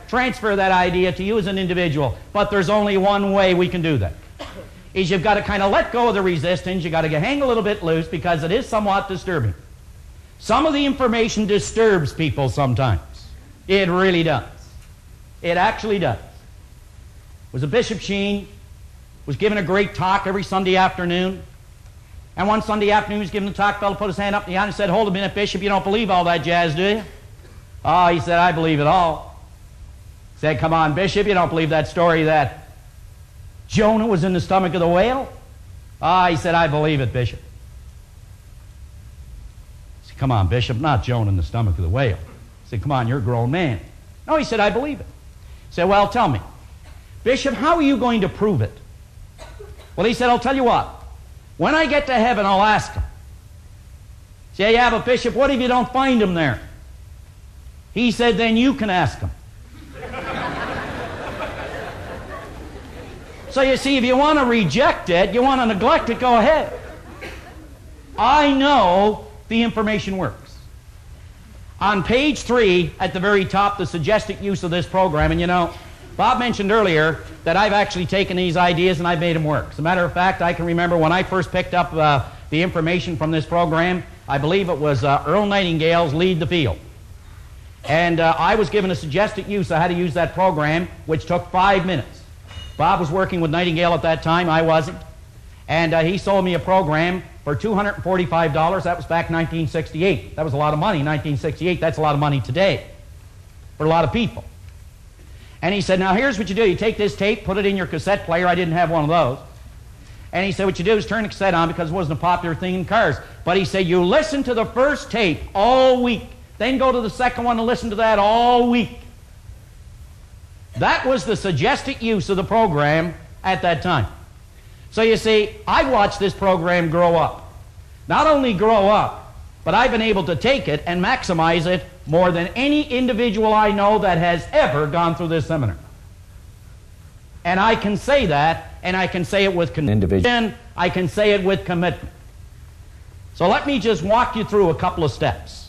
transfer that idea to you as an individual. But there's only one way we can do that. Is you've got to kind of let go of the resistance. You've got to hang a little bit loose because it is somewhat disturbing. Some of the information disturbs people sometimes. It really does. It actually does. Was a Bishop Sheen, was giving a great talk every Sunday afternoon. And one Sunday afternoon he was giving the talk, fellow put his hand up in the air and said, "Hold a minute, Bishop, you don't believe all that jazz, do you?" "Oh," he said, "I believe it all." He said, "Come on, Bishop, you don't believe that story that Jonah was in the stomach of the whale?" "Ah," he said, "I believe it, Bishop." He said, "Come on, Bishop, not Jonah in the stomach of the whale." He said, "Come on, you're a grown man." "No," he said, "I believe it." He said, "Well, tell me, Bishop, how are you going to prove it?" Well, he said, "I'll tell you what. When I get to heaven, I'll ask him." He said, "Yeah, but Bishop, what if you don't find him there?" He said, "Then you can ask him." So you see, if you want to reject it, you want to neglect it, go ahead. I know the information works. On page 3, at the very top, the suggested use of this program, and you know, Bob mentioned earlier that I've actually taken these ideas and I've made them work. As a matter of fact, I can remember when I first picked up the information from this program, I believe it was Earl Nightingale's Lead the Field. And I was given a suggested use of how to use that program, which took 5 minutes. Bob was working with Nightingale at that time, I wasn't. And he sold me a program for $245. That was back in 1968. That was a lot of money in 1968. That's a lot of money today for a lot of people. And he said, "Now here's what you do. You take this tape, put it in your cassette player." I didn't have one of those. And he said, what you do is turn the cassette on because it wasn't a popular thing in cars. But he said, you listen to the first tape all week. Then go to the second one and listen to that all week. That was the suggested use of the program at that time. So you see, I watched this program grow up. Not only grow up, but I've been able to take it and maximize it more than any individual I know that has ever gone through this seminar. And I can say that, and I can say it with conviction, I can say it with commitment. So let me just walk you through a couple of steps.